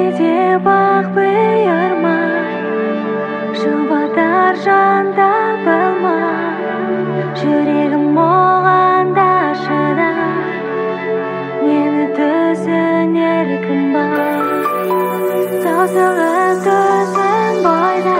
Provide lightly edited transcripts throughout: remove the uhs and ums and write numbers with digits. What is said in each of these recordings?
Кетеді бақ бұйырмай, жұбатар жанда білмай, жүрегім оған да шыдар, мені түсінер кім бар. Таусылып төсің бойда,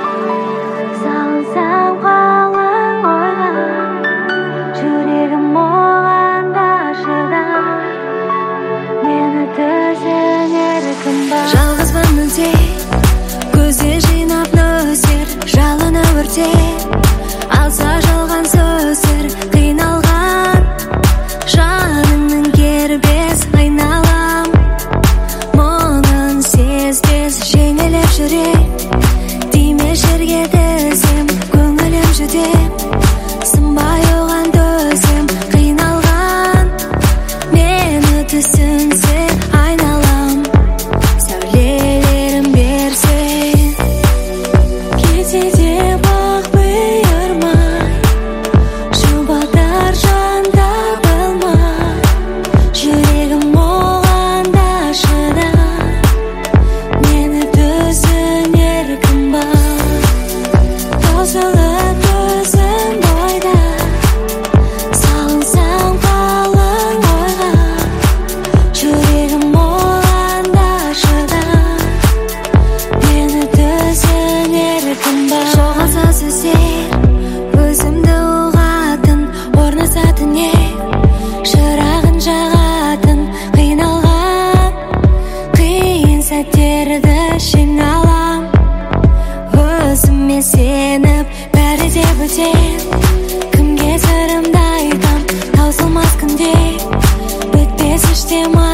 салынсам қалың ойға, жүрегім оған да шыдар, мені түсінер кім бар. Жалғызбын мүлде, көзде жинап нөсер, жалыны өртеп, алса жалған сөздер, қиналған жаныңның кербез айналам, мұңын сезбес жеңіліп жүрек, тиме жерге тізем, көңілім жүдеп, сынбай оған төзем, қиналған мені түсінсе айналам, сәулелерім берсең. Кетеді бақ бұйырмай, жұбатар жанда білмай, жүрегім оған да шыдар, мені түсінер кім бар. Таусылып төсің бойда, салынсам қалың ойға, жүрегім оған да шыдар, мені түсінер кім бар. Жоғалса сөздер, өзімді ұғатын, орнасатын шырағын жағатын, қиналған қиын сәттерді жеңе алам, өзіме сеніп бәрі де бөтен, кімге сырымды айтам, таусылмас күнде бітпес іштем